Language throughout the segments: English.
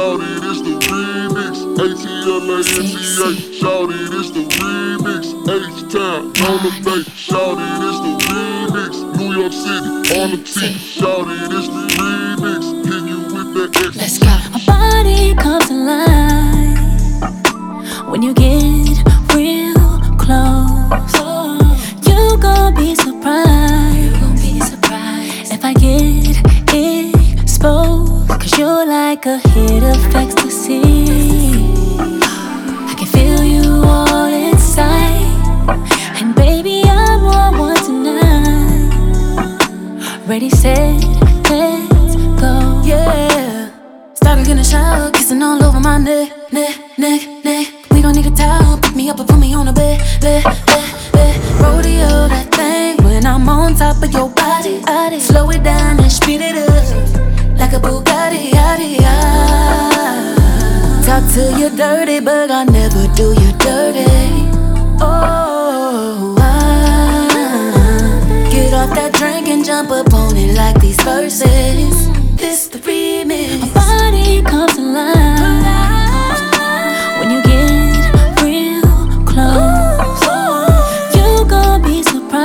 Shawty, this the remix. ATLANTA. Shawty, this the remix. H-Town on the bay. Shawty, this the remix. New York City on the T. Shawty, this the remix. Hit you with that X. Let's go. My body comes alive when you get real close. You gon' be surprised if I get exposed. 'Cause you're like a hit of ecstasy. I can feel you all inside. And baby, I'm on one tonight. Ready, set, let's go. Yeah. Started in the shower, kissing all over my neck. We don't need a towel, pick me up and put me on the bed. Rodeo that thing when I'm on top of your body. Slow it down and speed it up like a Bugatti. Talk to you dirty, but I never do you dirty. Oh, get off that drink and jump up on it like these verses. This the remix. My body comes alive when you get real close. You gon' be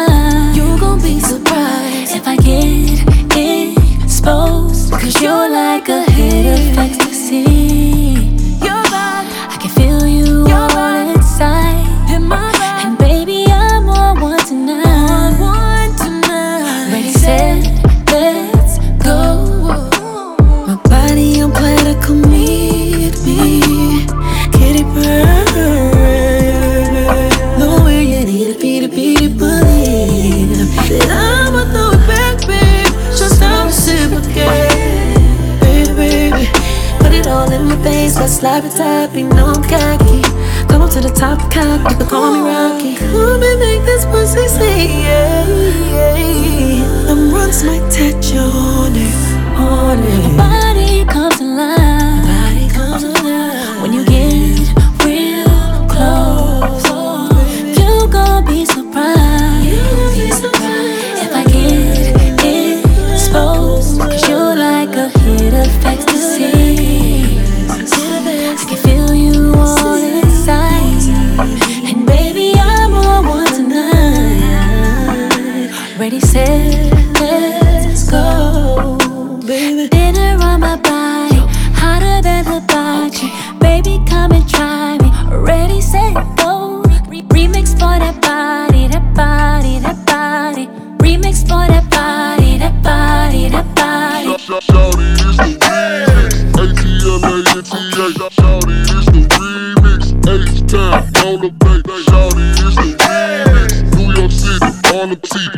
surprised if I get exposed. 'Cause you're like a hit of ecstasy. I can feel you all inside. And baby, I'm on one tonight. Ready, set, let's go. My body on platter, come meet me. Kitty bird, know where you need to be to believe that I'ma throw it back, babe. Just how reciprocate, baby. Put it all in my face, let's slide the top, you know I'm cocky. Come up to the top, cock, you can call me Rocky. Come and make this pussy say yeah. Them runs might touch you on it. My body comes alive when you get real close. You gon' be surprised if I get exposed. 'Cause you're like a hit of ecstasy. I can feel you all inside. And baby, I'm on one tonight. Ready, set, let's go. Baby, dinner on my body, hotter than hibachi. Baby, come and try me. Ready, set, go. Remix for that body, that body, that body. Remix for that body, that body, that body. Shawty, this the remix. ATLANTA. Shawty, this the remix. H-Town on the bay. Shawty, this the remix. New York City on the T.